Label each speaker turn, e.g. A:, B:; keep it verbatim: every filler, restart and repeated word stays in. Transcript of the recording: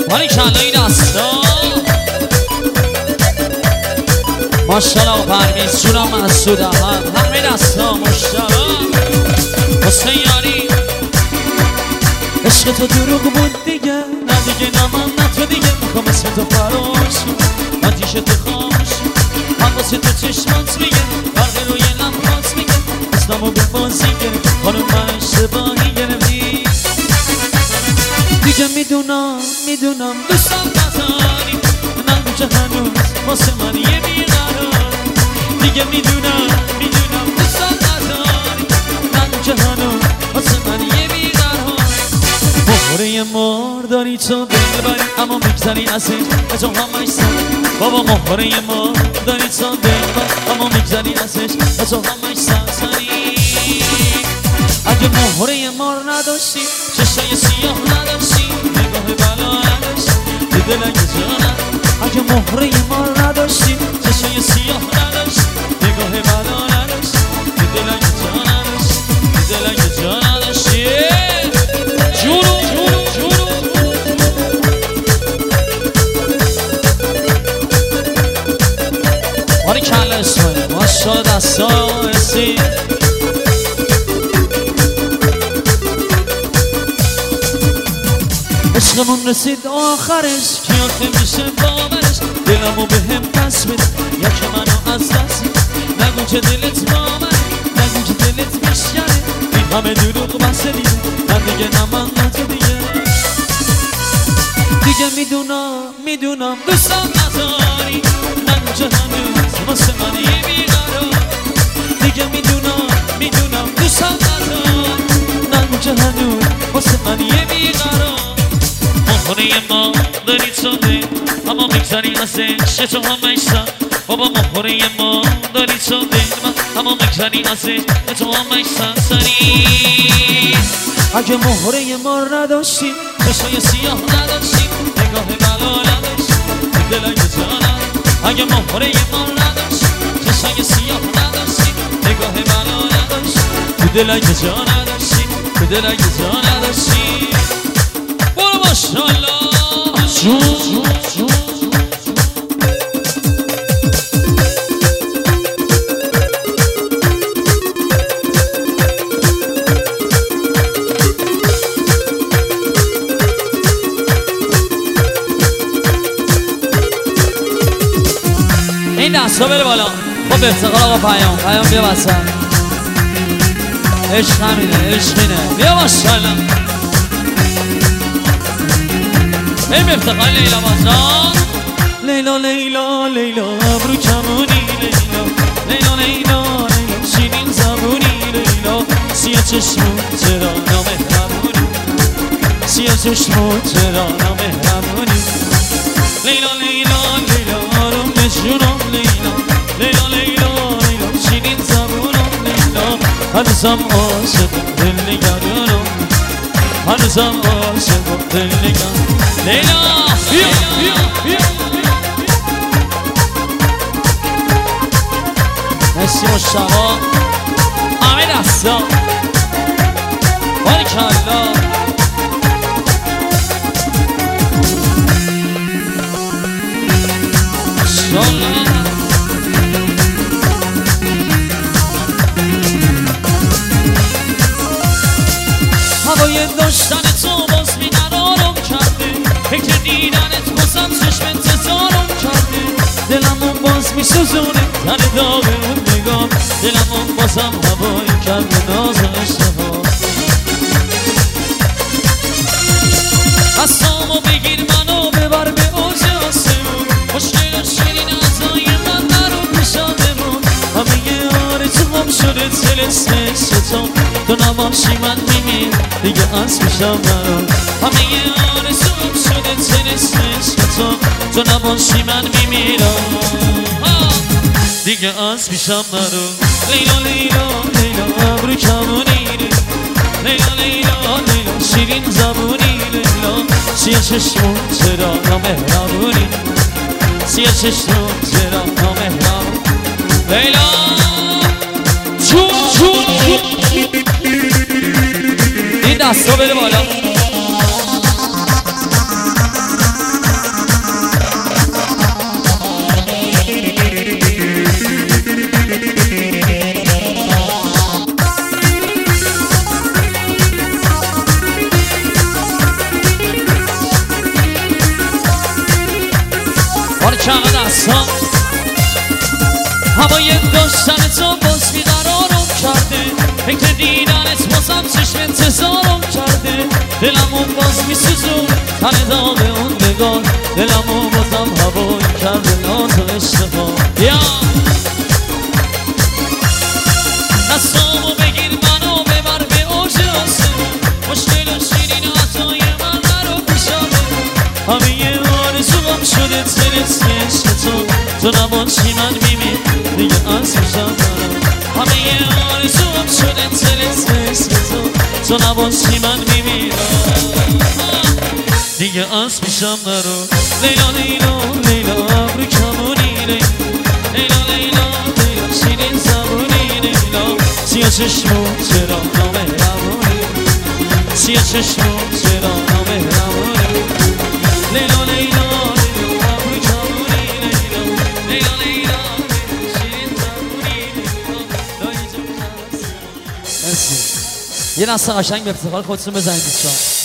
A: ولی کلا این دستا ماشالله پرویز جونم مسعود احمد همه دستا ماشالله حسین یاری عشق تو دروغ بود دیگه نه دیگه نه من نه تو دیگه میخوام اسم تو فراموشی آتیش تو خاموشی من واسه تو چشمات میگه فرق روی لبخات میگه اسممو به بازی گرفت خانم من اشتباهی گرفتی دیگه میدونم میدونم دوستم نداری نگو که هنوز واسه من یه بیقرار دیگه میدونم میدونم دوستم نداری نگو که هنوز واسه من یه بیقرار مهره مار داری تو دلبری اما میگذری ازش به تو همش سن بابا مهره مار داری تو دلبری اما میگذری ازش به تو همش سنسنی اگه مهره مار نداشتی چشای سیاه نداشتی نگاه بلا نداشتی تو دلنگ جانم اگه مهره مار نداشتی چشای سیاه نداشتی نگاه بلا نداشتی تو دلنگ جان نداشتی تو دلنگ جان نداشتی جونو جونو جونو باری کله اسمایی ماشا دستا رسید عشقمون رسید آخرش کیاته میشه باورش دلمو به هم پس بده یکی منو از دست نگو که دلت با منه نگو که دلت میشکنه این همه دروغ بسه دیگه نه دیگه نه من نه تو دیگه دیگه میدونم میدونم دوستم نداری نگو که هنوز واسه من یه بیقرار دیگه میدونم میدونم دوستم نداری نگو که هنوز واسه من یه بیقرار مهره ما داری تو دل اما میگذاری ازش تو همش سن بابا مهره ما داری تو دل اما میگذاری ازش تو همش سنسنی اگه مهره ما نداشتی چشای سیاه نداشتی نگاه بلا نداشتی تو دلنگ جانم اگه مهره ما نداشتی چشای سیاه نداشتی نگاه بلا نداشتی تو دلنگ جان نداشتی تو دلنگ جان نداشتی برو ماشالله جون جون جون این دستا بره بالا خب افتخار آقا پیام پیام بیا وسط عشق همینه عشق اینه بیا ماشالله این افتخار لیلا بازان لیلا لیلا لیلا ابرو کمونی لیلا لیلا لیلا لیلا شیرین زبونی لیلا سیاه چشمون چرا نامهربونی سیاه چشمون چرا نامهربونی لیلا لیلا لیلا آروم نشونم لیلا لیلا لیلا لیلا شیرین زبونم لیلا هنوزم عاشق دل نگرانم هنوزم عاشق دل نگرانم لیلا بیا بیا بیا مرسی مشتبا همه دستا باریکالله ماشالله هوای داشتن تو باز می قرارم کرده فکر دیدنت بازم چشم انتظارم کرده دلمون باز می سوزونه تن داغ اون نگاه دلمون بازم هوایی کرده ناز و اشتها دستامو بگیر منو ببر به اوج آسمون مشکل و شیرین ازای من نرو پیشا بمون همه آرزوام شده تلسمش تو تو نباشی من میمیر دیگه از پیشم نرو همه آرزوام شده تلسمش تو تو نباشی من میمیرم دیگه از پیشم نرو لیلا لیلا لیلا ابرو کمونی لیلا لیلا لیلا شیرین زبونی لیلا سیاه چشمون چرا نامهربونی سیاه چشمون چرا نامهربونی لیلا چون چون این دستا بده بالا حال کمه دستا هوای داشتن تو باز بیقرارم کرده فکر دیدنت بازم چشم انتظارم کرده دلمون باز میسوزون تن داغ اون نگاه دلمون بازم هوایی کرده ناز و اشتباه یا دستامو بگیر منو ببر به اوج آسمون مشکل و شیرین عطای من نرو پیشمه همه آرزوام شده تلسم عشق تو تو نباشی من میمیم دیگه از میشم برم همه آرزوام شده تلسم عشق تو تو نباشی من میمیرم دیگه از میشم نرو لیلا لیلا لیلا ابرو کمونی لیلا لیلا لیلا شیرین زبونی لیلا سیاه چشمو چرا نامهربونی سیاه چشمو چرا نامهربونی لیلا لیلا لیلا ابرو کمونی لیلا لیلا لیلا شیرین زبونی لیلا لای جون خواست. مرسی. یه نسل قشنگ به افتخار خودتون بزنید دوستان.